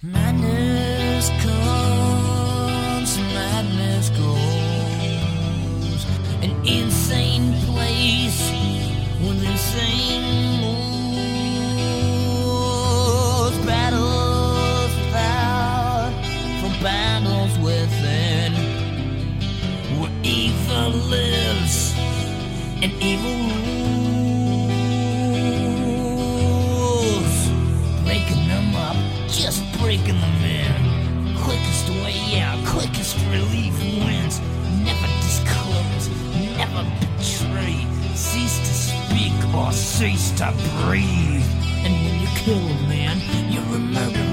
Madness comes, madness goes. An insane place with insane moves. Battles without, for battles within. Where evil lives and evil rules. Breaking them up, just breaking them in. Quickest way out, quickest relief wins. Never disclose, never betray. Cease to speak or cease to breathe. And when you kill a man, you remember